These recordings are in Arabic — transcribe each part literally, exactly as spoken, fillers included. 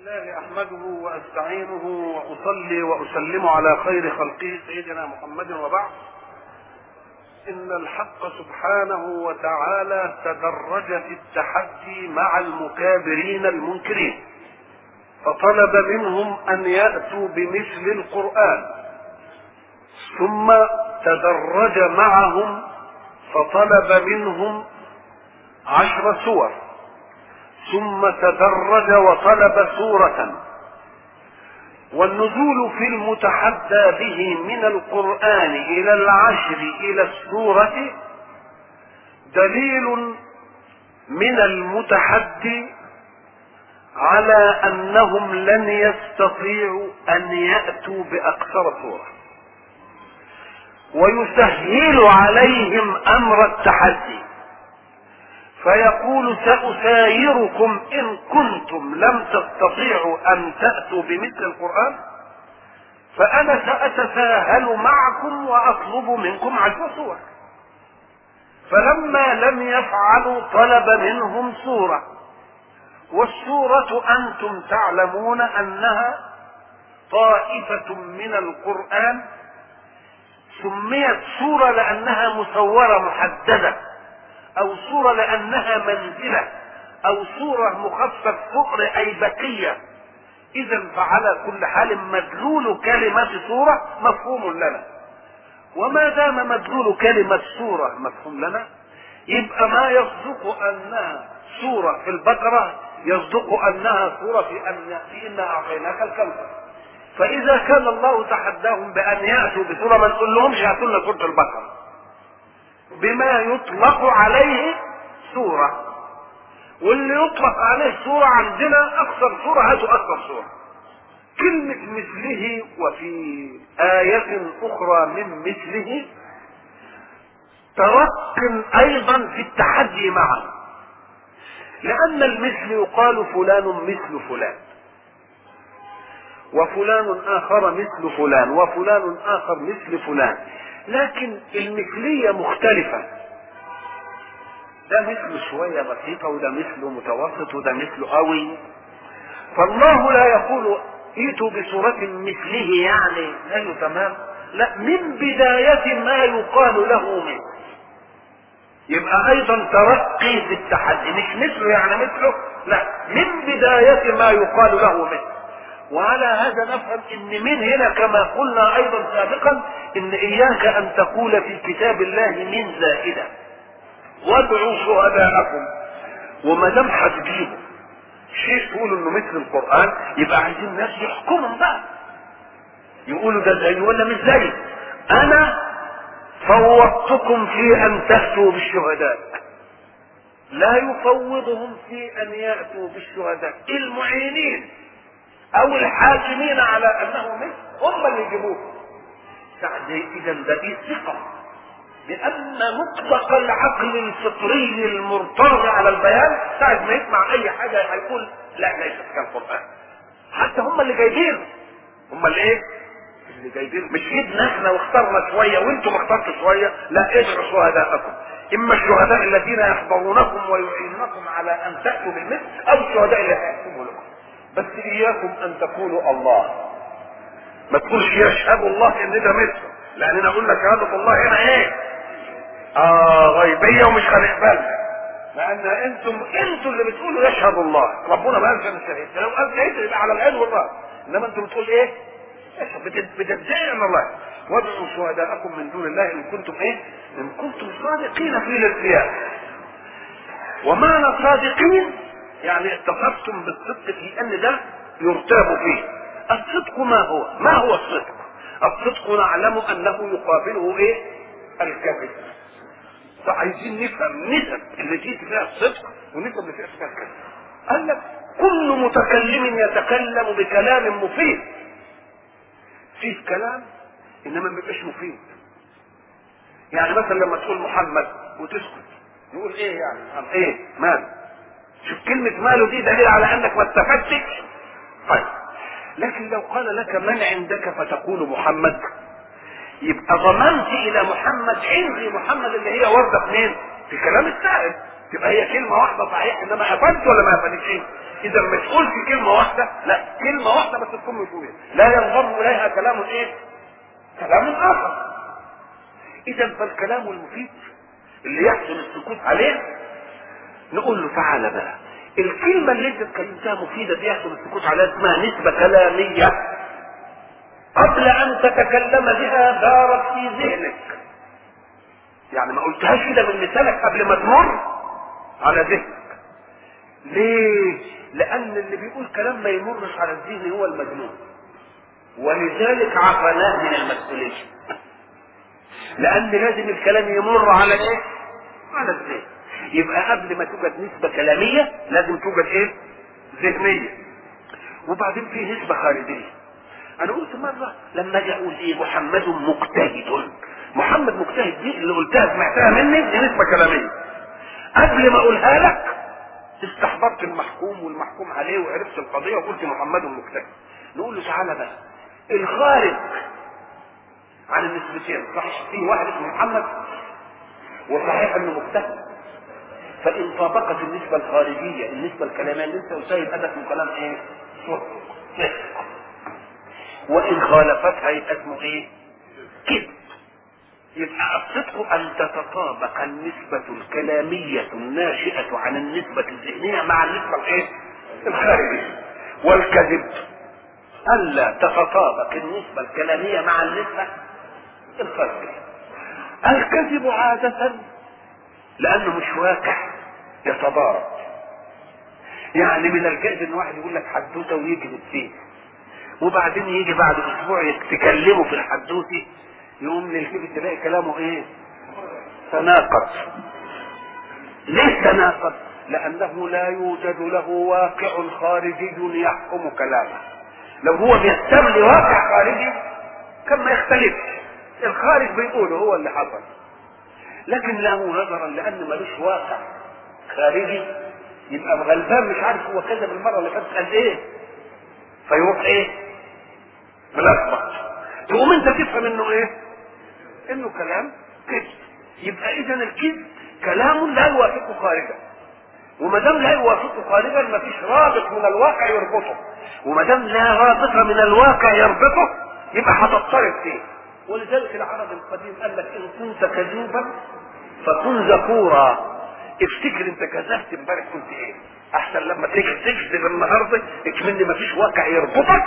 الله احمده واستعينه واصلي واسلم على خير خلقه سيدنا محمد وبعد. ان الحق سبحانه وتعالى تدرج في التحدي مع المكابرين المنكرين، فطلب منهم ان ياتوا بمثل القران، ثم تدرج معهم فطلب منهم عشر سور، ثم تدرج وطلب سورة. والنزول في المتحدى به من القرآن إلى العشر إلى السورة دليل من المتحدي على أنهم لن يستطيعوا أن يأتوا بأكثر سورة، ويسهل عليهم أمر التحدي، فيقول سأسايركم إن كنتم لم تستطيعوا أن تأتوا بمثل القرآن، فأنا سأتساهل معكم وأطلب منكم عشر سور. فلما لم يفعلوا طلب منهم سورة، والسورة أنتم تعلمون أنها طائفة من القرآن، سميت سورة لأنها مسورة محددة، او صورة لانها منزلة، او صورة مخفف فقر اي بقية. اذا فعلى كل حال مدلول كلمة صورة مفهوم لنا، وما دام مدلول كلمة صورة مفهوم لنا، يبقى ما يصدق انها صورة في البقرة يصدق انها صورة في ان في انا اعطيناك الكوثر. فاذا كان الله تحداهم بان ياتوا بسورة ما نقول لهمش هاتوا لنا سورة البقرة بما يطلق عليه سورة، واللي يطلق عليه سورة عندنا اكثر سورة هاتوا اكثر سورة. كلمة مثله وفي آية اخرى من مثله ترق ايضا في التحدي معه، لان المثل يقال فلان مثل فلان، وفلان اخر مثل فلان، وفلان اخر مثل فلان، لكن المثلية مختلفة، ده مثله شوية بسيطة، وده مثله متوسط، وده مثله قوي. فالله لا يقول ائتوا بصورة مثله يعني انه تمام، لا، من بداية ما يقال له مثل. يبقى ايضا ترقي في التحدي، مش مثله يعني مثله، لا، من بداية ما يقال له مثل. وعلى هذا نفهم ان من هنا كما قلنا ايضا سابقا ان اياك ان تقول في كتاب الله من زائدة، وادعوا شهداءكم. وما دام هتجيبوا شيء تقولوا انه مثل القرآن، يبقى عايزين الناس يحكموا بقى، يقولوا ده زي ولا مش زي. انا فوضتكم في ان تأتوا بالشهداء، لا يفوضهم في ان يأتوا بالشهداء، المعينين او الحاكمين على انه مثل هم اللي يجيبوه. اذا ده دي ثقة بان مطلق العقل الفطري المرتضى على البيان ساعة ما يسمع اي حاجة هيقول لا ليست كالقرآن. حتى هم اللي جايبين، هم اللي ايه اللي جايبين، مش جبنا احنا واخترنا شوية وانتم اخترتوا شوية، لا، ادعوا شهداءكم، اما الشهداء الذين يحضرونكم ويعينونكم على ان تأتوا بالمثل، او الشهداء اللي هيحكموا لكم. بس اياكم ان تقولوا الله، ما تقولش يشهد الله ان ده مثله، لاننا قلنا شهادة الله هنا ايه؟ اه غيبية ومش هنقبلها، لان انتم انتم اللي بتقولوا يشهد الله، ربنا ما قالش انا شهيد، لو قال شهيد يبقى على العين والراس، انما انتم بتقول ايه؟ بتدعي ان الله. وادعوا شهداءكم من دون الله ان كنتم ايه؟ ان كنتم صادقين في الارتياء. ومعنى صادقين يعني اتصفتم بالصدق في ان ده يرتاب فيه. الصدق ما هو؟ ما هو الصدق؟ الصدق نعلم انه يقابله ايه؟ الكذب. فعايزين نفهم نسب اللي جيت فيها الصدق ونسب اللي فيها الكذب. قال لك كل متكلم يتكلم بكلام مفيد، فيه كلام انما ما بيبقاش مفيد. يعني مثلا لما تقول محمد وتسكت، يقول ايه يعني؟ عم ايه؟ مال؟ شوف كلمة ماله دي دليل على انك ما استفدتش. طيب، لكن لو قال لك من عندك فتقول محمد، يبقى ضمنت الى محمد عندي محمد اللي هي وردة منين؟ في كلام السائل. تبقى هي كلمة واحدة صحيح، انما افدت ولا ما افدتش؟ اذا ما تقولش كلمة واحدة، لا، تكون مفهومه لا ينضم اليها كلام ايه؟ كلام اخر. اذا فالكلام المفيد اللي يحسن السكوت عليه نقول له تعالى بقى، الكلمة اللي انت اتكلمتها مفيدة دي يحسن السكوت عليها اسمها نسبة كلامية. قبل ان تتكلم بها دارت في ذهنك، يعني ما قلتهاش كده من لسانك قبل ما تمر على ذهنك. ليه؟ لان اللي بيقول كلام ما يمرش على الذهن هو المجنون، ولذلك عفناه من المسؤولية، لان لازم الكلام يمر على ايه؟ على الذهن. يبقى قبل ما توجد نسبة كلامية لازم توجد ايه؟ ذهنية. وبعدين في نسبة خارجية. انا قلت مرة لما اجي اقول ايه محمد مجتهد، محمد مجتهد دي اللي قلتها سمعتها مني دي نسبة كلامية. قبل ما اقولها لك استحضرت المحكوم والمحكوم عليه وعرفت القضية وقلت محمد مجتهد. نقول له تعالى بقى، الخارج عن النسبتين صحيح في واحد اسمه محمد وصحيح انه مجتهد، فان طابقت النسبة الخارجية النسبة الكلامية اللي انت قلتها يبقى ده اسمه كلام ايه؟ صدق. وان خالفتها يبقى اسمه ايه؟ كذب. يبقى الصدق ان تتطابق النسبة الكلامية الناشئة عن النسبة الذهنية مع النسبة الايه؟ الخارجية. والكذب الا تتطابق النسبة الكلامية مع النسبة الخارجية. الكذب عادة لانه مش واقع يتضارب، يعني من الجائز ان واحد يقول لك حدوته ويكذب فيه، وبعدين يجي بعد اسبوع تكلمه في الحدوته يقوم للكذب تلاقي كلامه ايه؟ تناقض. ليه تناقض؟ لانه لا يوجد له واقع خارجي يحكم كلامه. لو هو بيستملي واقع خارجي كان ما يختلف، الخارج بيقوله هو اللي حصل، لكن له نظرا لان ملوش واقع خارجي يبقى غلبان مش عارف هو كذب المره اللي فاتت قال ايه، فيروح ايه؟ ملخبط. تقوم انت تفهم انه ايه؟ انه كلام كذب. يبقى اذا الكذب كلام لا يوافقه خارجا، وما دام لا يوافقه خارجا ما فيش رابط من الواقع يربطه، وما دام لا رابط من الواقع يربطه يبقى هتضطرب فيه. ولذلك العرب القديم قال لك ان كنت كذوبا فكن ذكورا. افتكر انت كذبت امبارح كنت ايه، احسن لما تيجي تكذب النهارده اكمن ما فيش واقع يربطك،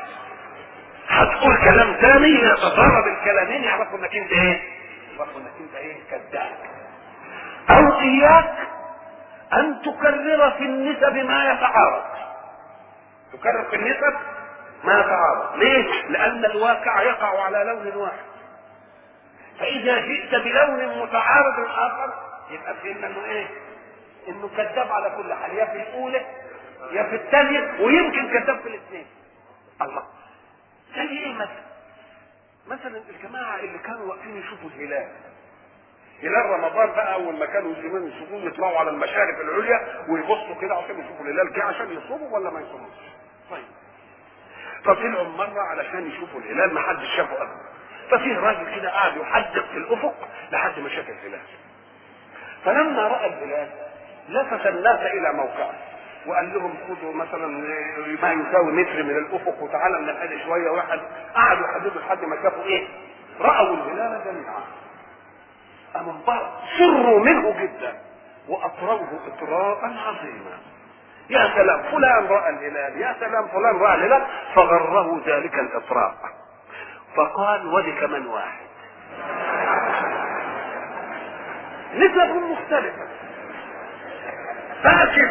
هتقول كلام ثاني يتضارب الكلامين يعرفوا انك انت ايه؟ يعرفوا انك انت ايه؟ كذاب. او اياك ان تكرر في النسب ما يتعارض، تكرر في النسب ما يتعارض. ليه؟ لان الواقع يقع على لون واحد، فاذا جئت بلون متعارض اخر يبقى فهمنا انه ايه؟ انه كذاب على كل حال، يا في الاولى يا في الثانيه، ويمكن كذاب في الاثنين. الله، زي ايه مثلا؟ مثلا الجماعه اللي كانوا واقفين يشوفوا الهلال، هلال رمضان بقى، اول ما كانوا يسيبون يصومون يطلعوا على المشارف العليا ويبصوا كده عشان يشوفوا الهلال جه عشان يصوموا ولا ما يصوموش. طيب فطلعوا مره علشان يشوفوا الهلال ما حدش شافه ابدا، ففي راجل كده قاعد يحدق في الافق لحد ما شاف الهلال. فلما راى الهلال لفت الناس الى موقعه وقال لهم خذوا مثلا ما يساوي متر من الافق وتعالى من الحد شويه واحد، قعدوا يحددوا لحد ما شافوا ايه؟ راوا الهلال جميعا. أم انبهروا سروا منه جدا واطروه اطراء عظيما. يا سلام فلان راى الهلال، يا سلام فلان راى الهلال، فغره ذلك الاطراء، فقال ودي كمان واحد. نسب مختلفه لكن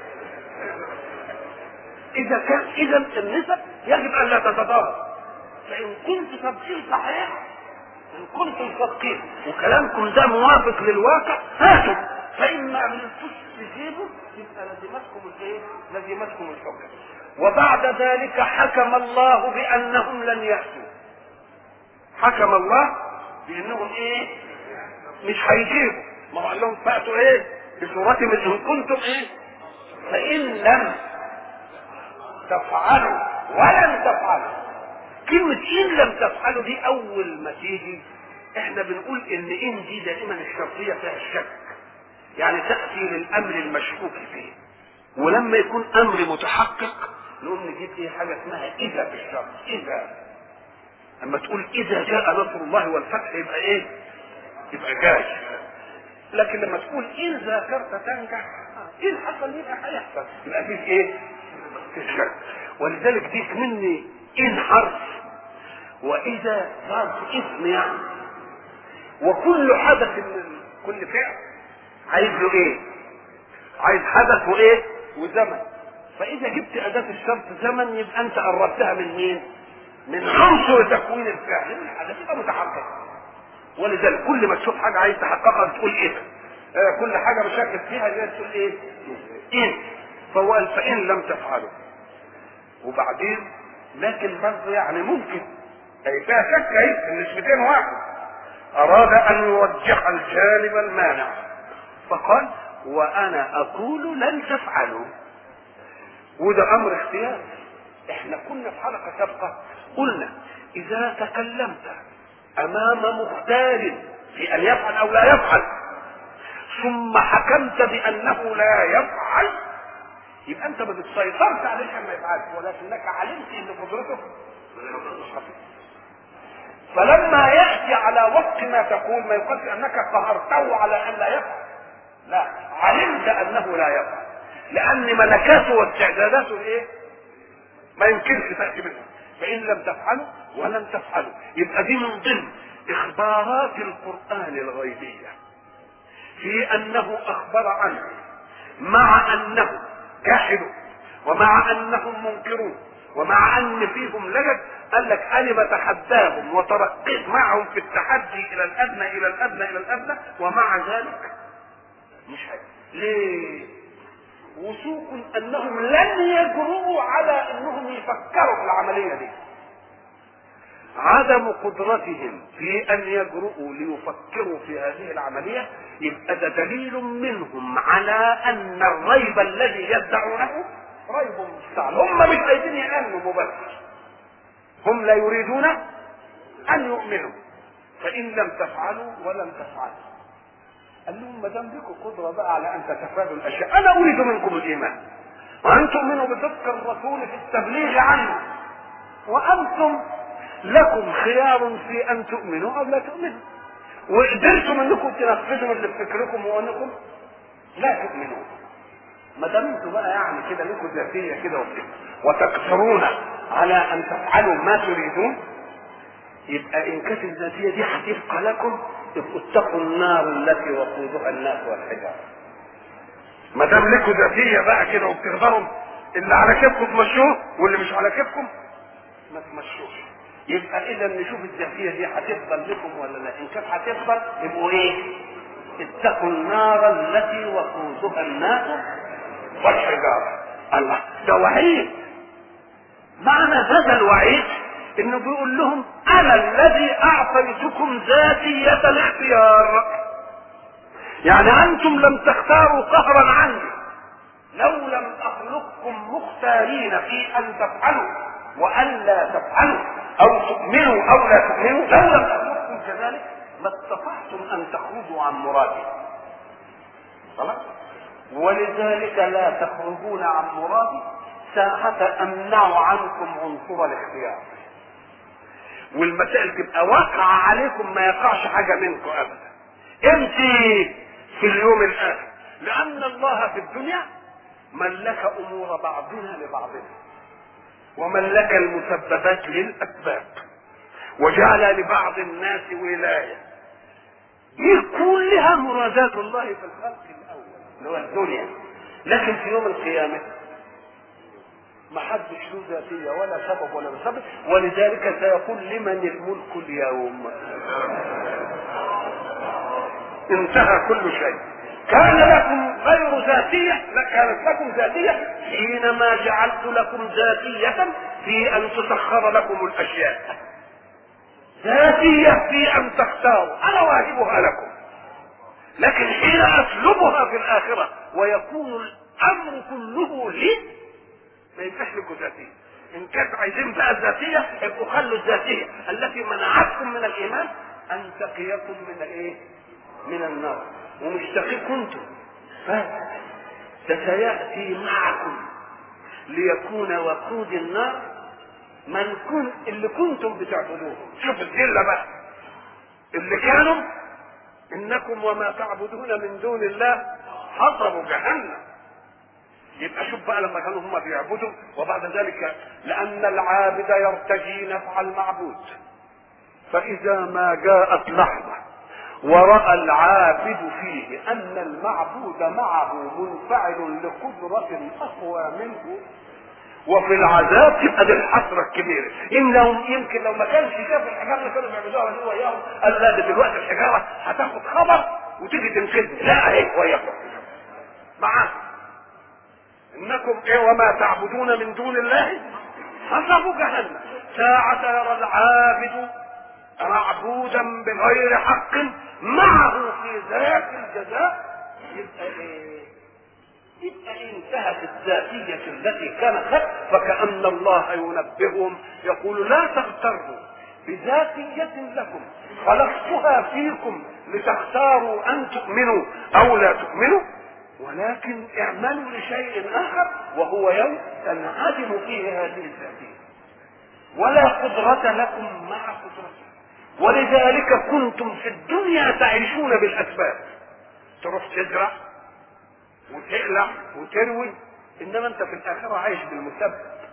اذا كان اذا النسب يجب ان لا تتضارب. فان كنت صادقين صحيح، ان كنتم صادقين وكلامكم ده موافق للواقع هاتوا، فاما من تجيبوا يبقى لزمتكم الايه؟ لزمتكم الحكم. وبعد ذلك حكم الله بانهم لن ياتوا، حكم الله بانهم ايه؟ مش هيجيبوا. ما هو قال لهم فاتوا ايه؟ بصورة مثل كنتم ايه؟ فان لم تفعلوا ولن تفعلوا. كلمة ان لم تفعلوا دي اول ما تيجي احنا بنقول ان ان دي دائما الشرطية فيها الشك، يعني تأتي للامر المشكوك فيه، ولما يكون امر متحقق نقول تجيب ايه حاجه اسمها اذا في الشرط. اذا اما تقول اذا جاء نصر الله والفتح يبقى ايه؟ يبقى جاي. لكن لما تقول ان ذاكرت تنجح، ان حصل يبقى هيحصل، يبقى فيه ايه؟ في الشرط. ولذلك ديك مني ان حرف، واذا ظرف اسم يعني، وكل حدث من كل فعل عايز له ايه؟ عايز حدث وايه؟ وزمن. فاذا جبت اداة الشرط زمن يبقى انت قربتها من مين؟ من عنصر تكوين الفعل، الحدث يبقى متحقق. ولذلك كل ما تشوف حاجه عايز تحققها بتقول ايه؟ آه كل حاجه مشاكل فيها يبقى تقول ايه؟ ان. فهو قال فان لم تفعلوا. وبعدين لكن برضه يعني ممكن اي فيها شك اهي النسبتين واحد. اراد ان يوجه الجانب المانع فقال وانا اقول لن تفعلوا، وده امر اختياري. احنا كنا في حلقه سابقه قلنا اذا تكلمت امام مختار في ان يفعل او لا يفعل ثم حكمت بانه لا يفعل، يبقى انت ما بتسيطرش عليه عشان ما يفعلش، ولكنك علمت ان قدرته مش خفيفه. فلما ياتي على وفق ما تقول ما يقولش انك قهرته على ان لا يفعل، لا، علمت انه لا يفعل، لان ملكاته واستعداداته ايه؟ ما يمكنش تاتي منه. فان لم تفعلوا ولم تفعلوا، يبقى دي من ضمن اخبارات القران الغيبيه في انه اخبر عنه مع انه جاحدوا ومع انهم منكرون ومع ان فيهم لجد. قال لك انا بتحداهم وترقيت معهم في التحدي الى الادنى الى الادنى الى الادنى، ومع ذلك مش هيك. ليه؟ وثوق انهم لن يجرؤوا على انهم يفكروا في العمليه دي. عدم قدرتهم في ان يجرؤوا ليفكروا في هذه العمليه يبقى ده دليل منهم على ان الريب الذي يدعونه ريب مستعد. هم مش عايزين يامنوا مباشر، هم لا يريدون ان يؤمنوا. فان لم تفعلوا ولم تفعلوا، قال لهم ما دام لكم قدره بقى على ان تتفادوا الاشياء، انا اريد منكم الايمان وان تؤمنوا بصدق الرسول في التبليغ عنه، وانتم لكم خيار في ان تؤمنوا او لا تؤمنوا، وقدرتم انكم تنفذوا اللي بفكركم وانكم لا تؤمنوا. ما دام انتم بقى يعني كده لكم ذاتيه كده وتقصرون على ان تفعلوا ما تريدون، يبقى ان كانت الذاتيه دي هتبقى لكم، يبقوا اتقوا النار التي وقودها الناس والحجاره. ما دام لكم ذاتيه بقى كده وبتقدروا اللي على كيفكم تمشوه واللي مش على كيفكم ما تمشوش، يبقى اذا نشوف الذاتيه دي هتفضل لكم ولا لا. ان كانت هتفضل يبقوا ايه؟ اتقوا النار التي وقودها الناس والحجاره. الله، ده وعيد. معنى هذا الوعيد انه بيقول لهم انا الذي اعطيتكم ذاتيه الاختيار، يعني انتم لم تختاروا قهرا عني. لو لم اخلقكم مختارين في ان تفعلوا وان لا تفعلوا او تؤمنوا او لا تؤمنوا، لو لم اخلقكم كذلك ما استطعتم ان تخرجوا عن مرادي. خلاص؟ ولذلك لا تخرجون عن مرادي ساعة امنع عنكم عنصر الاختيار، والمسائل تبقى واقعة عليكم ما يقعش حاجة منكم ابدا. امتى؟ في اليوم الاخر، لان الله في الدنيا ملك امور بعضنا لبعضنا وملك المسببات للاسباب وجعل لبعض الناس ولايه. دي كلها مرادات الله في الخلق الاول اللي هو الدنيا. لكن في يوم القيامه ما حدش له ذاتيه ولا سبب ولا مسبب، ولذلك سيقول لمن الملك اليوم. انتهى كل شيء. كان لكم غير ذاتيه، لا كانت لكم ذاتيه حينما جعلت لكم ذاتيه في ان تسخر لكم الاشياء، ذاتيه في ان تختاروا، انا واجبها لكم. لكن حين اسلبها في الاخره ويكون الامر كله لي ما ينفعش لكم ذاتيه. ان كانت عايزين بقى الذاتيه ابقوا خلوا الذاتيه التي منعتكم من الايمان ان تقيكم من ايه؟ من النار. ومش تقيكم انتم، فسياتي معكم ليكون وقود النار من كن اللي كنتم بتعبدوه. شوف الذله بقى اللي كانوا انكم وما تعبدون من دون الله حصبوا جهنم. يبقى شوف بقى لما كانوا هم بيعبدوا وبعد ذلك لان العابد يرتجي نفع المعبود، فاذا ما جاءت لحظه ورأى العابد فيه ان المعبود معه منفعل لقدرة اقوى منه وفي العذاب تبقى دي الحسره الكبيره. ان لو يمكن لو ما كانش شاف الحجاره اللي كانوا بيعملوها دي وياهم قال لا ده دلوقتي الحجاره هتاخد خبر وتيجي تنقذني. لا اهي وياكم معاه انكم ايه وما تعبدون من دون الله حسبوا جهنم. ساعة يرى العابد معبودا بغير حق معه في ذاك الجزاء يبقى ايه؟ يبقى انتهت الذاتية التي كانت، فكأن الله ينبههم يقول لا تغتروا بذاتية لكم خلقتها فيكم لتختاروا ان تؤمنوا او لا تؤمنوا، ولكن اعملوا لشيء اخر وهو يوم تنعدم فيه هذه الذاتية ولا قدرة لكم مع قدرته. ولذلك كنتم في الدنيا تعيشون بالاسباب، تروح تزرع وتقلع وتروي، انما انت في الاخره عايش بالمسبب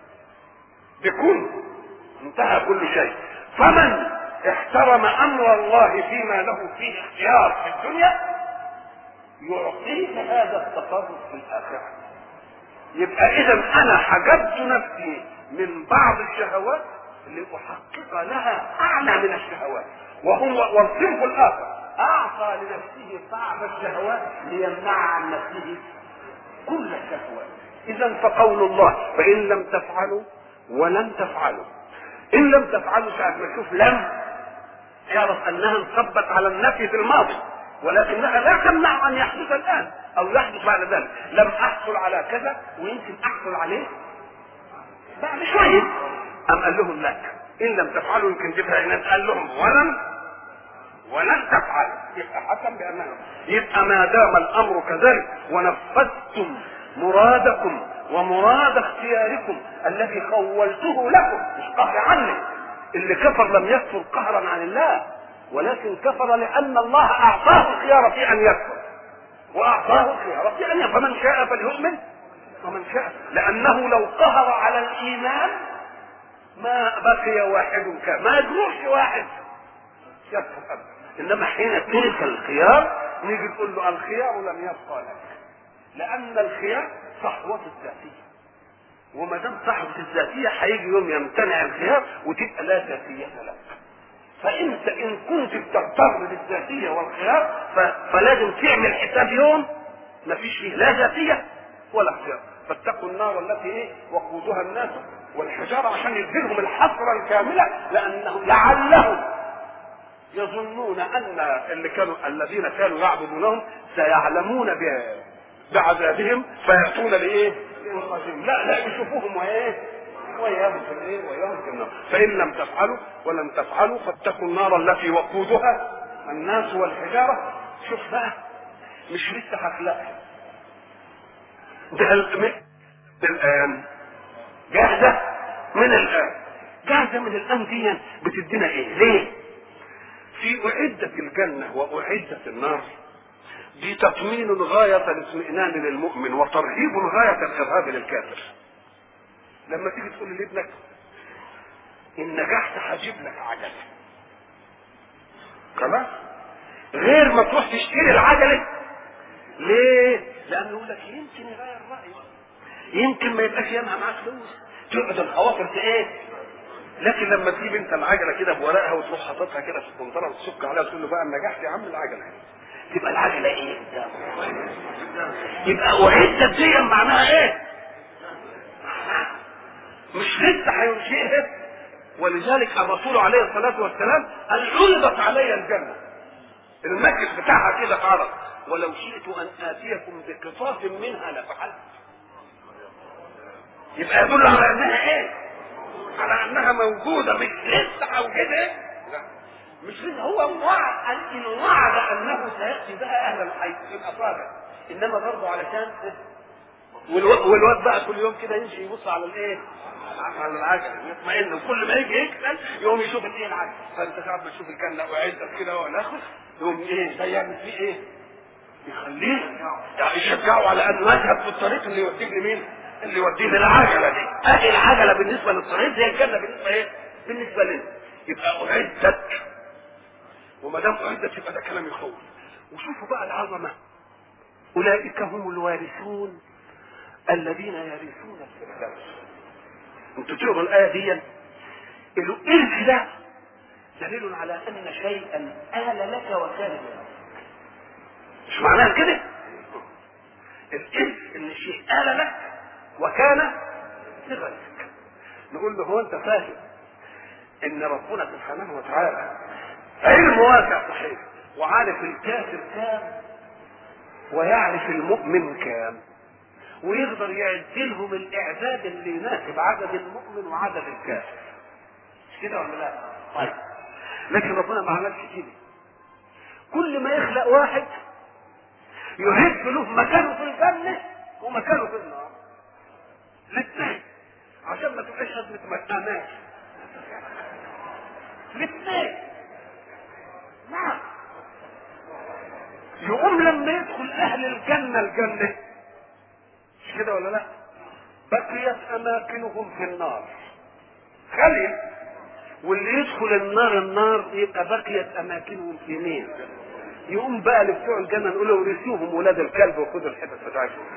بكل انتهى كل شيء. فمن احترم امر الله فيما له فيه اختيار في الدنيا يعطيك هذا التصرف في الاخره. يبقى اذا انا حجبت نفسي من بعض الشهوات لاحقق لها اعلى من الشهوات، وهو والصنف الاخر اعطى لنفسه بعض الشهوات ليمنع عن نفسه كل الشهوات. اذا فقول الله فان لم تفعلوا ولن تفعلوا، ان لم تفعلوا ساعة ما تشوف لم يعرف انها انصبت على النفي في الماضي، ولكنها لا تمنع ان يحدث الان او يحدث بعد ذلك. لم احصل على كذا ويمكن احصل عليه بعد شويه. ام قال لهم لا ان لم تفعلوا يمكن تبقى هنا قال لهم ولن ولن تفعل، يبقى حكم بانه يبقى ما دام الامر كذلك ونفذتم مرادكم ومراد اختياركم الذي خولته لكم مش قهر عني. اللي كفر لم يكفر قهرا عن الله، ولكن كفر لان الله اعطاه الخيار في ان يكفر واعطاه الخيار في ان يكفر، فمن شاء فليؤمن ومن شاء، لانه لو قهر على الايمان ما بقي واحد كان ما يجروش واحد يكفر ابدا. انما حين تلك الخيار نيجي نقول له الخيار لم يبقى لك، لان الخيار صحوة الذاتية، وما دام صحوة الذاتية هيجي يوم يمتنع الخيار وتبقى لا ذاتية لك. فانت ان كنت بتغتر بالذاتية والخيار فلازم تعمل حساب يوم ما فيش فيه لا ذاتية ولا خيار. فاتقوا النار التي ايه وقودها الناس والحجارة، عشان يديلهم الحسرة الكاملة، لانه لعلهم يظنون ان اللي كانوا الذين كانوا يعبدونهم سيعلمون بعذابهم فيأتون لايه؟ لا لا يشوفوهم وايه؟ وياهم في الايه؟ وياهم في النار. فان لم تفعلوا ولن تفعلوا فاتقوا النار التي وقودها الناس والحجارة. شوف بقى مش لسه هخلقها ده الان جاهزة من الان، جاهزة من الان دي بتدينا ايه؟ ليه؟ في أعدت الجنة وأعدت النار دي تطمين غاية الاطمئنان للمؤمن وترهيب غاية الإرهاب للكافر. لما تيجي تقول لابنك إن نجحت هجيب لك عجلة، خلاص غير ما تروح تشتري العجلة. ليه؟ لأنه يقول لك يمكن يغير رأيه، يمكن ما يبقاش يمها معاك فلوس، تقعد الخواطر في ايه؟ لكن لما تجيب انت العجله كده بورقها وتروح حاططها كده في القنطره وتسك عليها وتقول له بقى نجحت يا عم العجله، تبقى العجله ايه قدامه؟ يبقى اعدت دي معناها ايه؟ مش لسه هينشئها. ولذلك الرسول عليه الصلاه والسلام قال عرضت علي الجنه، المسجد بتاعها كده اتعرض، ولو شئت ان اتيكم بقطاف منها لفعلت. يبقى يدل على انها ايه؟ على انها موجوده، مش لسه اوجدها، لا مش لسه. هو وعد ان وعد انه سياتي بها اهل الحي في الاصابع، انما برضه علشان والو- والواد بقى كل يوم كده يمشي يبص على الايه؟ على العجله يطمئن، وكل ما يجي يكسل يقوم يشوف الايه العجله. فانت ساعات ما تشوف الجنه وعزت كده ولا اخر يقوم ايه ده يعمل فيه ايه؟ يخليه يعني يشجعه على انه يذهب في الطريق اللي يوديه لمين؟ اللي يوديه للعجله دي. ادي العجله بالنسبه للطريق زي الجنه بالنسبه ايه؟ بالنسبه لنا. يبقى اعدت، وما دام اعدت يبقى ده كلام يخوف. وشوفوا بقى العظمه، اولئك هم الوارثون الذين يرثون الفردوس. انتوا تقروا الايه دي، الارث ده دليل على ان شيئا آل لك وكان لك. مش معناها كده؟ الارث ان الشيء آل لك وكان لغيرك. نقول له هو انت فاهم ان ربنا سبحانه وتعالى علم واسع صحيح، وعارف الكافر كام ويعرف المؤمن كام، ويقدر يعدلهم الاعداد اللي يناسب عدد المؤمن وعدد الكافر. مش كده ولا لا؟ طيب لكن ربنا ما عملش كده. كل ما يخلق واحد يهب له مكانه في الجنه ومكانه في النار الاثنين، عشان ما تبقاش هزمه مكانات الاثنين. نعم. يقوم لما يدخل اهل الجنه الجنه، مش كده ولا لا؟ بقيت اماكنهم في النار خلي، واللي يدخل النار النار يبقى بقيت اماكنهم في مين؟ يقوم بقى لبتوع الجنه نقول له ورثوهم ولاد الكلب وخدوا الحتت بتاعتهم.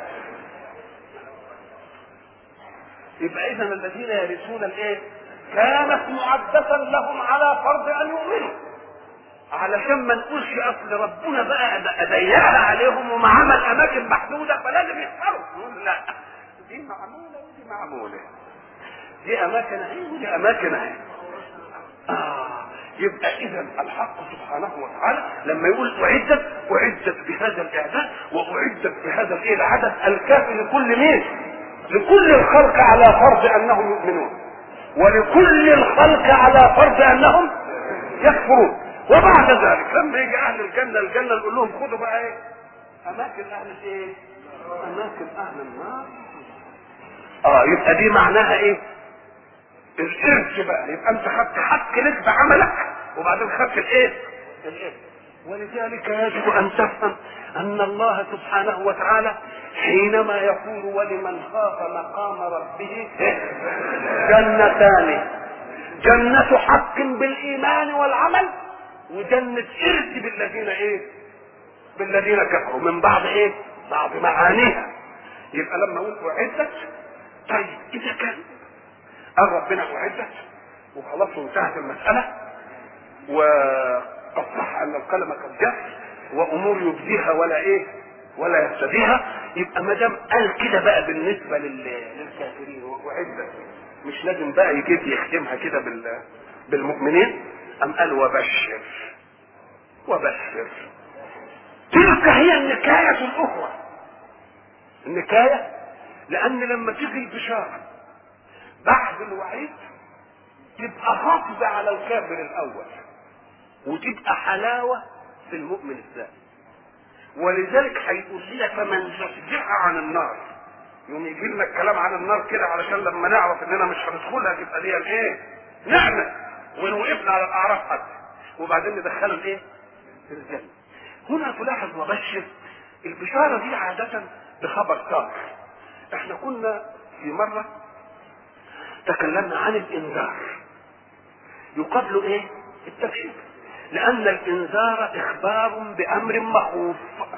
يبقى اذا الذين يرثون الايه؟ كانت معدة لهم على فرض ان يؤمنوا، علشان ما نقولش اصل ربنا بقى ضيقنا عليهم وما عمل اماكن محدوده فلازم يختاروا. نقول لا، دي معموله ودي معموله، دي اماكن اهي ودي اماكن اهي. آه يبقى اذا الحق سبحانه وتعالى لما يقول اعدت اعدت بهذا الاعداد واعدت بهذا الايه العدد الكافي لكل مين؟ لكل الخلق على فرض انهم يؤمنون، ولكل الخلق على فرض انهم يكفرون. وبعد ذلك لما يجي اهل الجنه الجنه نقول لهم خدوا بقى ايه؟ اماكن اهل الايه؟ اماكن اهل النار. اه يبقى دي معناها ايه؟ الارث بقى. يبقى انت خدت حق لك بعملك وبعدين خدت الايه؟ الارث. ولذلك يجب ان تفهم ان الله سبحانه وتعالى حينما يقول ولمن خاف مقام ربه جنتان، جنة حق بالايمان والعمل، وجنة ارث بالذين ايه؟ بالذين كفروا من بعض ايه؟ بعض معانيها. يبقى لما اقول اعدت، طيب اذا كان قال ربنا اعدت وخلاص وانتهت المسألة وقد صح ان القلم قد جف وامور يبديها ولا ايه ولا يبتديها، يبقى ما دام قال كده بقى بالنسبة للكافرين واعدت، مش لازم بقى يجيب يختمها كده بال بالمؤمنين. ام قال وبشر وبشر. تلك هي النكاية الاخرى، النكاية، لان لما تيجي البشارة بعد الوعيد تبقى خاطبة على الكافر الاول وتبقى حلاوة في المؤمن الثاني. ولذلك هيقول لنا فمن زحزح عن النار، يوم يجي لنا الكلام عن النار كده علشان لما نعرف اننا مش هندخلها تبقى دي الايه؟ نعمة، وان وقفنا على الاعراف حتى وبعدين ندخله الايه؟ في الجنة. هنا تلاحظ وبشر، البشارة دي عادة بخبر سار. احنا كنا في مرة تكلمنا عن الانذار يقابل ايه؟ التبشير، لان الانذار اخبار بامر مخوف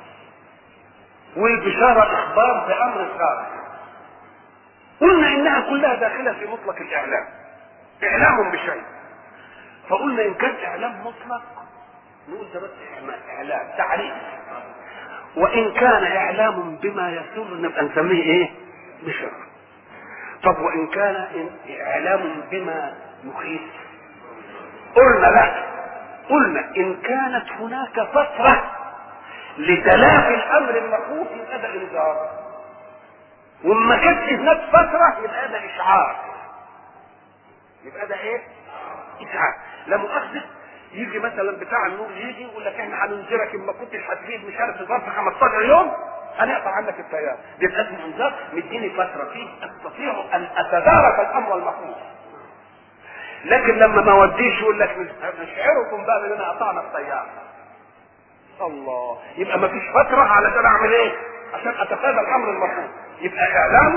والبشارة اخبار بامر سار. قلنا انها كلها داخلة في مطلق الاعلام، اعلام بشيء. فقلنا ان كان اعلام مطلق نقول ده بس اعلام تعريف، وان كان اعلام بما يسر نبقى نسميه ايه؟ بشر. طب وان كان اعلام بما يخيف قلنا لا، قلنا ان كانت هناك فترة لتلافي الامر المخوف يبقى ده انذار، وما كانت هناك فترة يبقى ده اشعار، يبقى ده ايه؟ اشعار. لا مؤاخذة يجي مثلا بتاع النور يجي يقول لك احنا هننذرك اما كنتش هتفيد مش عارف ظرف خمستاشر يوم انا اقطع عنك التيار، بيبقى اسمه انذار مديني فتره فيه استطيع ان اتدارك الامر المخوف. لكن لما ما وديش يقول لك نشعركم بقى اننا قطعنا التيار. الله، يبقى ما فيش فتره علشان اعمل ايه؟ عشان اتفادى الامر المخوف. يبقى اعلام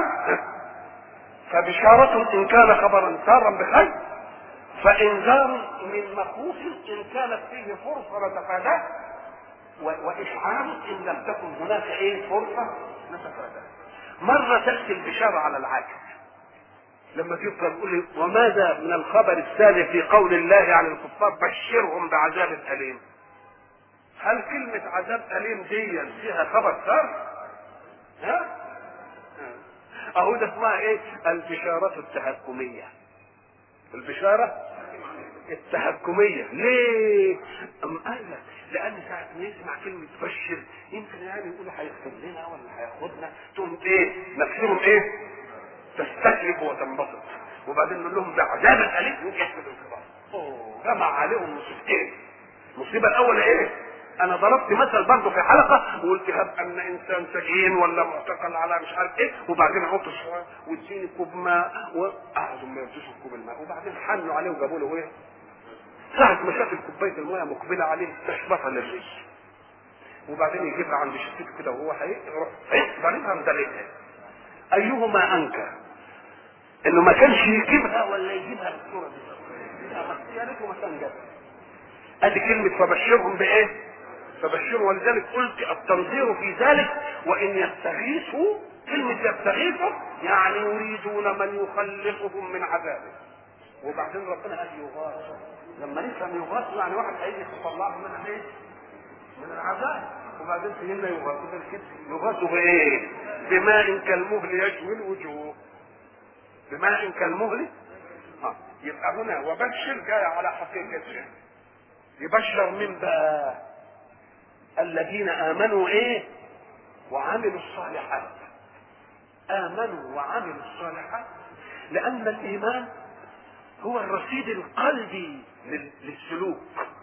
فبشارة ان كان خبرا سارا بخير، فانذار من مخوف ان كانت فيه فرصه نتفاداه، واشعار ان لم تكن هناك ايه فرصه نتفاداه. مره تاتي البشاره على العكس، لما تبقى تقول لي وماذا من الخبر الثاني في قول الله عن الكفار بشرهم بعذاب اليم؟ هل كلمه عذاب اليم دي فيها خبر سار؟ ها؟ اهو ده اسمها ايه؟ البشارة التهكمية. البشارة التهكمية ليه؟ ام قال لك لان ساعة ما يسمع كلمة بشر يمكن يعني يقولوا هيغفر لنا ولا هياخدنا، تقوم ايه؟ نفسهم ايه؟ تستسلك وتنبسط، وبعدين نقول لهم ده عذاب اليم يوم يحصل انقباض. اوه جمع عليهم مصيبتين. المصيبة الاولى ايه؟ انا ضربت مثل برضه في حلقه وقلت هب ان انسان سجين ولا معتقل على مش عارف ايه، وبعدين عطش شويه واديني كوب ماء وقعدوا ما يدوش كوب الماء، وبعدين حنوا عليه وجابوا له ايه؟ ساعه ما شاف كوبايه الماء مقبله عليه تشبطها للرجل، وبعدين يجيبها عند شفته كده وهو هيروح ضاربها مدلقها. ايهما انكر؟ انه ما كانش يجيبها ولا يجيبها بالصوره دي؟ يا ريته ما كان جابها. ادي كلمه فبشرهم بايه؟ فبشروا. ولذلك قلت التنظير في ذلك وان يستغيثوا، كلمه يستغيثوا يعني يريدون من يخلصهم من عذابه، وبعدين ربنا قال يغاثوا. لما نفهم يغاثوا يعني واحد هيجي يطلعهم من ايه؟ من العذاب، وبعدين فهمنا يغاثوا بالكده. يغاثوا بايه؟ بماء كالمهل يشوي الوجوه. بماء كالمهل. ها يبقى هنا وبشر جاي على حقيقته. يبشر من بقى الذين امنوا ايه وعملوا الصالحات. امنوا وعملوا الصالحات لان الايمان هو الرصيد القلبي للسلوك.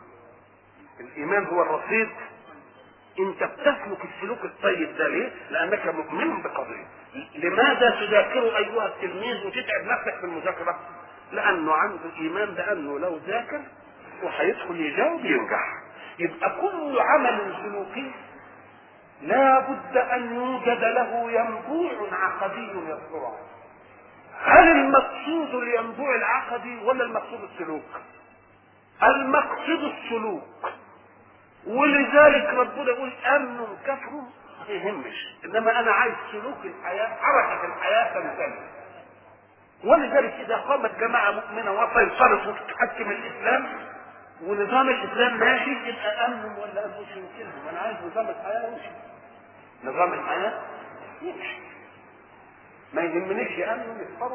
الايمان هو الرصيد. انت بتسلك السلوك الطيب ده ليه؟ لانك مؤمن بقضيه. لماذا تذاكر ايها التلميذ وتتعب نفسك في المذاكره؟ لانه عنده ايمان بانه لو ذاكر وهيدخل يجاوب ينجح. يبقى كل عمل سلوكي لا بد ان يوجد له ينبوع عقدي يصدر عنه. هل المقصود الينبوع العقدي ولا المقصود السلوك؟ المقصود السلوك. ولذلك ربنا يقول امن كفر ما يهمش، انما انا عايز سلوك الحياه، حركه الحياه تنتهي. ولذلك اذا قامت جماعه مؤمنه وسيطرت وتتحكم الاسلام ونظام الاسلام ماشي، يبقى امن ولا امن يمكنهم. انا عايز نظام الحياه يمشي، نظام الحياه يمشي، ما يهمنيش امن يكفروا.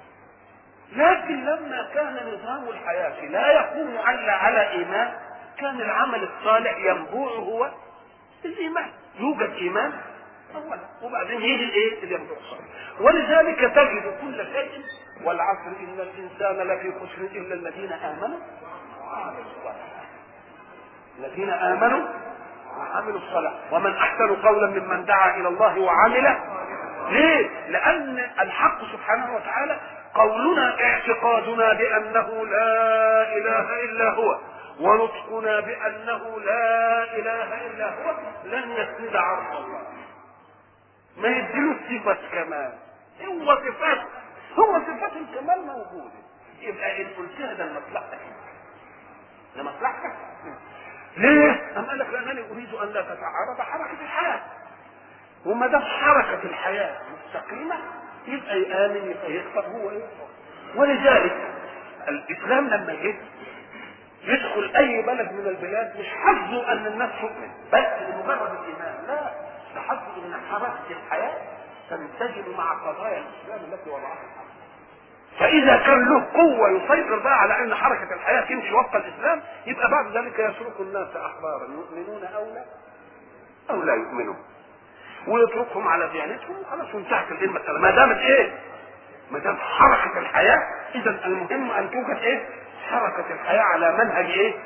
لكن لما كان نظام الحياه لا يقوم الا على ايمان، كان العمل الصالح ينبوع هو الايمان. يوجد ايمان اولا وبعدين يجي الايه؟ الينبوع الصالح. ولذلك تجد كل شيء والعصر ان الانسان لفي خسر الا الذين امنوا وعملوا الصالحات. الذين امنوا وعملوا الصالحات. ومن احسن قولا ممن دعا الى الله وعمل. ليه؟ لان الحق سبحانه وتعالى قولنا اعتقادنا بانه لا اله الا هو ونطقنا بانه لا اله الا هو لن يسند عرش الله. ما يديله صفه كمال. هو صفات هو صفات الكمال موجوده. يبقى ان قلتها ده لمصلحتك، لمصلحتك. ليه؟ أم قال لك لانني اريد ان لا تتعارض حركه الحياه، وما دام حركه الحياه مستقيمه يبقى يامن يبقى يكفر هو ايه. ولذلك الاسلام لما جه يدخل اي بلد من البلاد مش حظه ان الناس تؤمن بس لمجرد الايمان، لا، ده حظه ان حركه الحياه تنسجم مع قضايا الاسلام التي وضعها. فاذا كان له قوه يسيطر بقى على ان حركه الحياه تمشي وفق الاسلام، يبقى بعد ذلك يترك الناس احبارا يؤمنون او لا او لا يؤمنون، ويتركهم على ديانتهم وخلاص وانتهت المساله. ما دامت ايه؟ ما دام حركه الحياه، اذا المهم ان توجد ايه؟ حركه الحياه على منهج ايه؟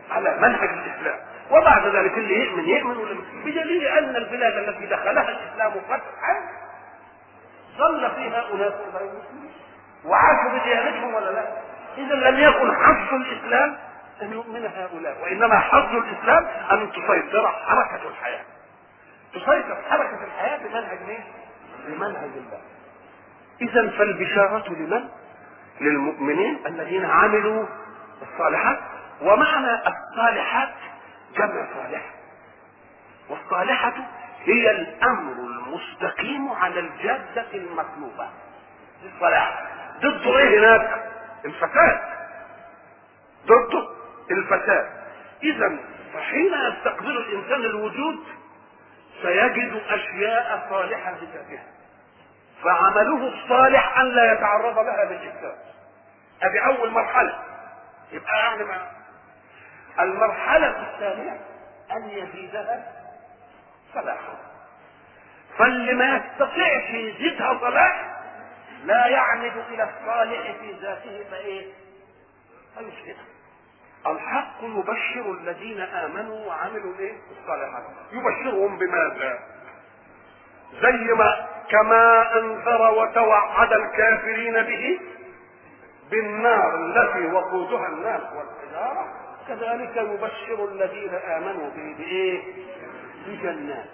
على منهج الاسلام، وبعد ذلك اللي يؤمن يؤمن ولا بدليل ان البلاد التي دخلها الاسلام فتحا ظل فيها اناس غير مسلمين وعاشوا بديانتهم ولا لا؟ اذا لم يكن حظ الاسلام ان يؤمن هؤلاء، وانما حظ الاسلام ان تسيطر حركه الحياه، تسيطر حركه الحياه بمنهج مين؟ بمنهج الله. اذا فالبشاره لمن؟ للمؤمنين الذين عملوا الصالحات. ومعنى الصالحات جمع صالحه، والصالحه هي الامر المستقيم على الجاده المطلوبه. الصلاح ضده ايه هناك؟ الفساد، ضده الفساد. اذا فحين يستقبل الانسان الوجود سيجد اشياء صالحه بذاتها، فعمله الصالح ان لا يتعرض لها بالافساد. ادي اول مرحله. يبقى يعني ما المرحله الثانيه ان يزيدها صلاحا، فاللي ما يستطيعش يزيدها صلاح لا يعمد الى الصالح في ذاته فايه؟ فيفسدها. الحق يبشر الذين امنوا وعملوا ايه؟ الصالحات. يبشرهم بماذا؟ زي ما كما انذر وتوعد الكافرين به بالنار التي وقودها الناس والحجاره، كذلك يبشر الذين امنوا به بايه؟ بجنات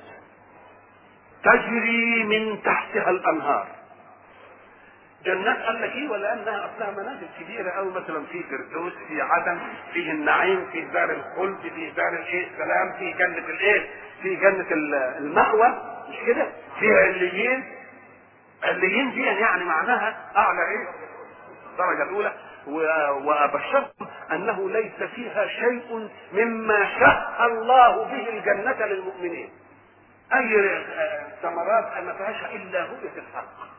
تجري من تحتها الانهار. جنات قال لك ايه؟ ولانها اصلها منازل كبيره قوي، مثلا في فردوس، في عدن، فيه النعيم، في دار الخلد، في دار الايه؟ السلام، في جنه الايه؟ في جنه المأوى، مش كده؟ في عليين. عليين دي يعني معناها اعلى ايه؟ الدرجه الاولى. وابشركم انه ليس فيها شيء مما شاء الله به الجنه للمؤمنين. اي ثمرات ما فيهاش الا رؤيه الحق،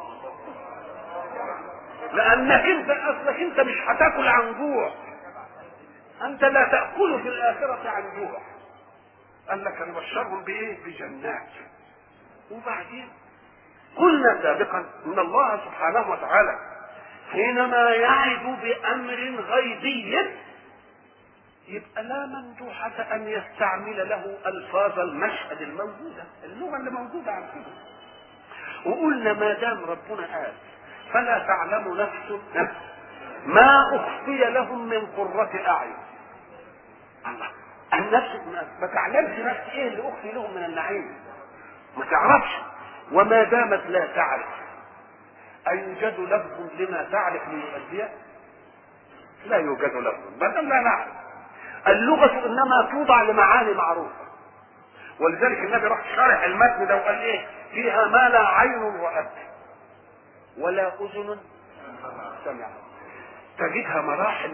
لانك انت اصلك انت مش هتاكل عن جوع، انت لا تاكل في الاخره عن جوع. قال لك نبشرهم بايه؟ بجنات. وبعدين قلنا سابقا ان الله سبحانه وتعالى حينما يعد بامر غيبي يبقى لا مندوحة ان يستعمل له الفاظ المشهد الموجودة، اللغة اللي موجودة عن كده. وقلنا ما دام ربنا قال فلا تعلم نفس ما اخفي لهم من قرة اعين. الله، النفس ما تعلمش نفس ايه اللي اخفي لهم من النعيم، ما تعرفش. وما دامت لا تعرف أيوجد لفظ لما تعرف ليؤديه؟ لا يوجد لفظ، ما دام لا نعرف. اللغة انما توضع لمعاني معروفة، ولذلك النبي راح شارح المتن ده وقال ايه؟ فيها ما لا عين رأت ولا اذن سمعت. تجدها مراحل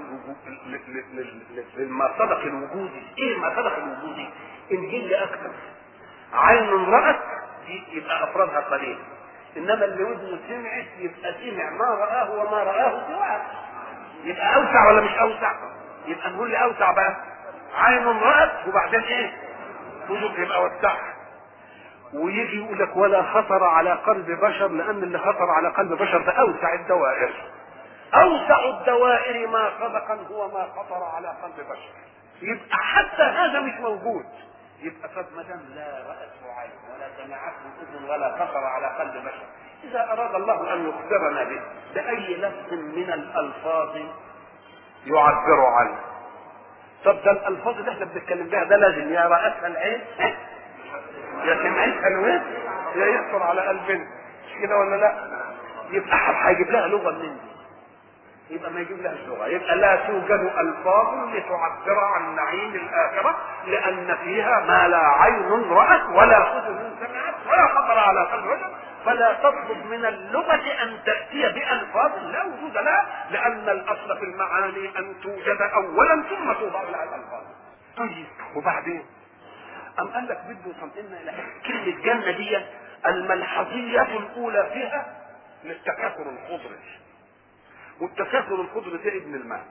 للمصدق الوجودي. ايه المصدق الوجودي؟ ان هي اكثر عين رأت يبقى افرادها قليل، انما اللي ودنه سمعت يبقى سمع ما رآه وما رآه سواه. يبقى اوسع ولا مش اوسع؟ يبقى نقول لي اوسع بقى. عين رأت وبعدين ايه؟ وجود، يبقى وسعها. ويجي يقول لك ولا خطر على قلب بشر، لان اللي خطر على قلب بشر ده اوسع الدوائر. اوسع الدوائر ما صدقا هو ما خطر على قلب بشر. يبقى حتى هذا مش موجود. يبقى قد ما دام لا رأته عين ولا سمعته اذن ولا خطر على قلب بشر، اذا اراد الله ان يخبرنا به باي لفظ من الالفاظ يعبر عنه. طب ده الالفاظ اللي احنا بنتكلم بها ده لازم يا رأتها العين يا سمعتها الودن يا يخطر على قلبنا، مش كده ولا لا؟ يبقى هيجيب لها لغه منين دي؟ يبقى ما يجيب لها لغه. يبقى لا توجد الفاظ لتعبر عن نعيم الاخره، لان فيها ما لا عين رأت ولا اذن سمعت ولا خطر على قلب بشر. فلا تطلب من اللغه ان تاتي بالفاظ لا وجود لها، لان الاصل في المعاني ان توجد اولا ثم توضع لها الالفاظ. طيب وبعدين أم قال لك بده يطمئن إلى كلمة جنة دي الملحظية الأولى فيها للتكاثر الخضري، والتكاثر الخضري ده ابن الماء،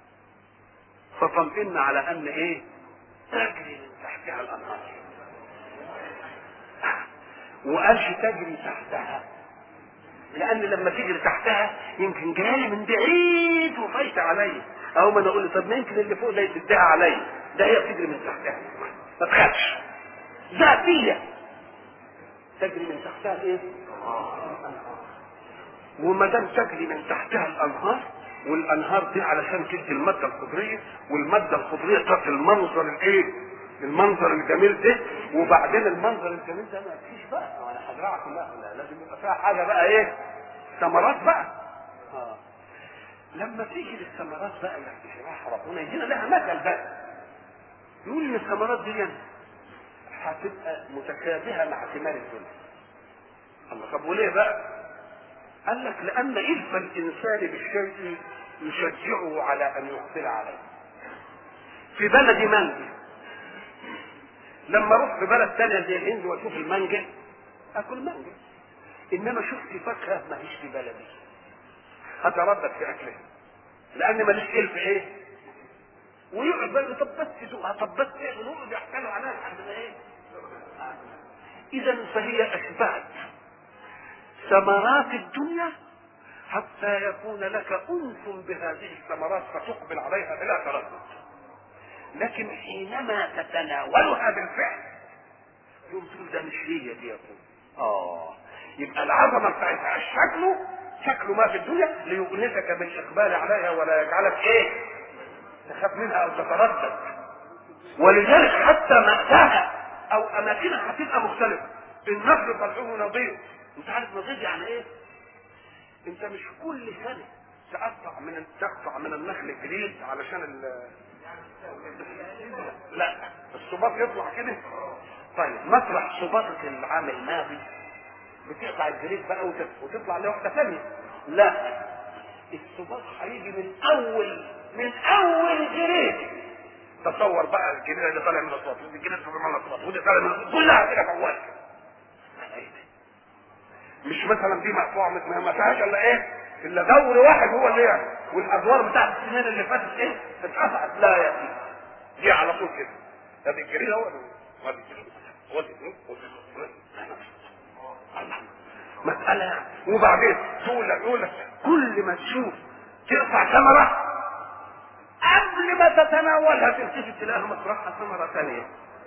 فطمئن على أن إيه؟ تجري من تحتها الأنهار. وقالش تجري تحتها، لان لما تجري تحتها يمكن جاي من بعيد وفايت عليا، او ما انا اقول طب ما يمكن اللي فوق ده يسدها عليا، ده هي بتجري من تحتها ما تخافش، ذاتيه تجري من تحتها ايه؟ وما دام تجري من تحتها الانهار، والانهار دي علشان تدي الماده الخضريه، والماده الخضريه تعطي المنظر الايه؟ المنظر الجميل ده. وبعدين المنظر الجميل ده ما فيش بقى انا هزرعها كلها، لا لازم يبقى فيها حاجه بقى ايه؟ ثمرات بقى. اه لما تيجي للثمرات بقى اللي هتشرحها ربنا يدينا لها مثل بقى، يقول ان الثمرات دي هتبقى متشابهه مع ثمار الدنيا. الله طب وليه بقى؟ قال لك لان إلف الانسان بالشيء يشجعه على ان يقبل عليه. في بلد مانجا، لما اروح في بلد ثانيه زي الهند واشوف المانجا اكل مانجا، انما شفت فاكهه ما هيش في بلدي هتردد في اكلها لان ماليش إلف ايه؟ ويقعد بقى طب بس تدوقها طب بس ايه، ونقعد يحكوا عليها لحد ما ايه؟ اذا فهي اشبعت ثمرات الدنيا حتى يكون لك انس بهذه الثمرات فتقبل عليها بلا تردد. لكن حينما تتناولها بالفعل يوم تقول ده مش هي دي يقول اه يبقى العظمه بتاعتها شكله شكله ما في الدنيا ليؤنسك بالاقبال عليها ولا يجعلك ايه؟ تخاف منها او تتردد. ولذلك حتى مأساها او اماكنها هتبقى مختلفه. النخل طلعوه نضيف، انت عارف نضيف يعني ايه؟ انت مش كل سنه تقطع من تقطع من النخل جريد علشان ال لا الصباط يطلع كده. طيب مطرح صباطة العام الماضي بتقطع الجريد بقى وتطلع له واحده ثانيه. لا الصباط هيجي من اول من اول جريد. تصور بقى الجريد اللي طالع من الصباط ودي الجريد اللي طالع من الصباط ودي طالع من الصباط كلها كده في اول. مش مثلا دي مقطوعه ما فيهاش الا ايه؟ الا دور واحد هو اللي يعني والادوار بتاعت السنين اللي فاتت ايه؟ اتقطعت. لا يا سيدي دي على طول كده. ده الجريد هو وادي وادي مسألة يعني. وبعدين تقول لك يقول لك كل ما تشوف تقطع ثمرة قبل ما تتناولها تلتفت تلاقيها مطرحها ثمرة ثانية.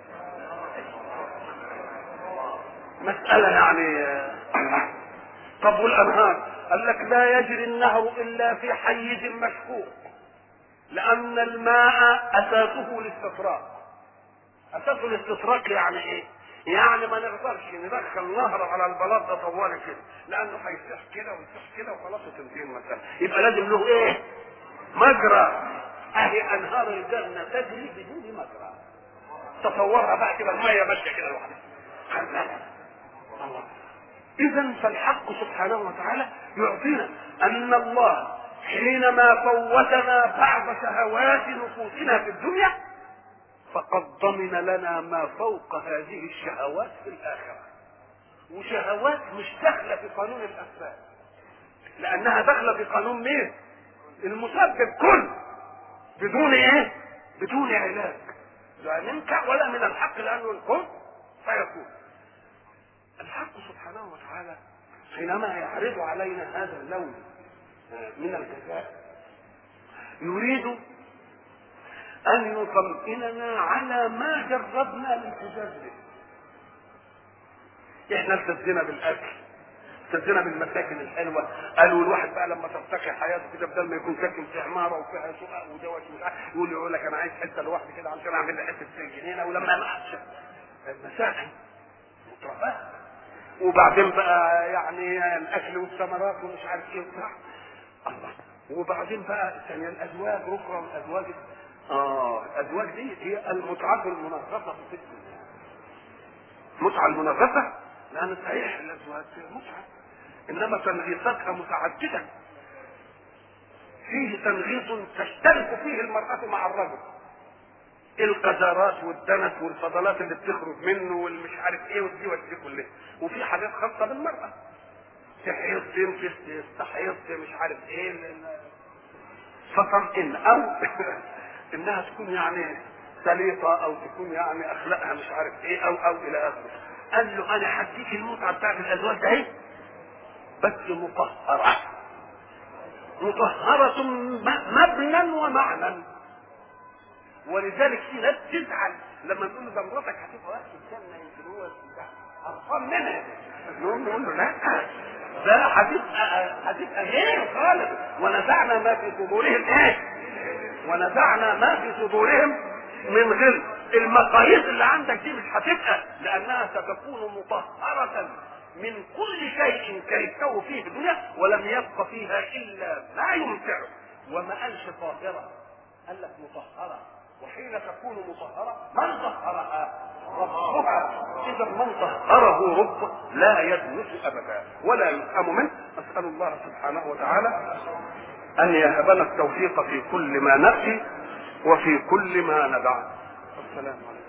مسألة يعني الله. طب والأنهار؟ قال لك لا يجري النهر إلا في حيز مشكوك، لأن الماء أساسه الاستطراق. أساسه الاستطراق يعني إيه؟ يعني ما نقدرش ندخل نهر على البلاط ده طوالي كده، لأنه هيفتح كده ويفتح كده وخلاص وتنتهي المسألة. يبقى لازم له إيه؟ مجرى. أهي أنهار الجنة تجري بدون مجرى. تصورها بقى كده المية ماشية كده لوحدها. الله. إذا فالحق سبحانه وتعالى يعطينا أن الله حينما فوتنا بعض شهوات نفوسنا في الدنيا فقد ضمن لنا ما فوق هذه الشهوات في الآخرة. وشهوات مش داخلة في قانون الأسباب، لأنها داخلة في قانون مين؟ المسبب كل بدون إيه؟ بدون علاج، لا منك ولا من الحق، لأنه الكل فيكون. الحق سبحانه وتعالى حينما يعرض علينا هذا اللون من الجزاء يريد أن يطمئننا على ما جربنا الالتزاز به. احنا التزينا بالاكل، التزينا بالمساكن الحلوه. قالوا الواحد بقى لما ترتقي حياته كده بدل ما يكون ساكن في عماره وفيها شقق ودوش يقول يقول لك انا عايز حته لوحدي كده عشان اعمل لي حته جنينه ولما ما المساكن مترفهه. وبعدين بقى يعني الاكل والثمرات ومش عارف ايه وبتاع الله. وبعدين بقى ثانيا الازواج اخرى والازواج اه الازواج دي هي المتعه المنغصه في الدنيا. المتعه المنغصه لان صحيح الازواج متعه انما تنغيصاتها متعدده. فيه تنغيص تشترك فيه المراه مع الرجل، القذارات والدنس والفضلات اللي بتخرج منه والمش عارف ايه ودي ودي كلها. وفي حاجات خاصه بالمراه، تحيض تنفس تستحيض مش عارف ايه فطمئن او انها تكون يعني سليطه او تكون يعني اخلاقها مش عارف ايه او او الى اخره. قال له انا هديك المتعه بتاعت الازواج ده ايه بس مطهرة، مطهرة مبنى ومعنى. ولذلك في ناس تزعل لما نقول له ده مراتك هتبقى وقت الجنة يمكن هو قرفان منها، نقول له لا، ده هتبقى هتبقى غير خالص. ونزعنا ما في صدورهم ايه؟ ونزعنا ما في صدورهم من غل. المقاييس اللي عندك دي مش هتبقى، لانها ستكون مطهرة من كل شيء كرهته فيه في الدنيا، ولم يبق فيها الا ما يمتعه. وما قالش طاهرة، قال لك مطهرة. وحين تكون مطهرة من طهرها؟ ربها. اذا من طهره ربه لا يدنس ابدا ولا يسأم منه. اسال الله سبحانه وتعالى ان يهبنا التوفيق في كل ما نأتي وفي كل ما ندع. السلام عليكم.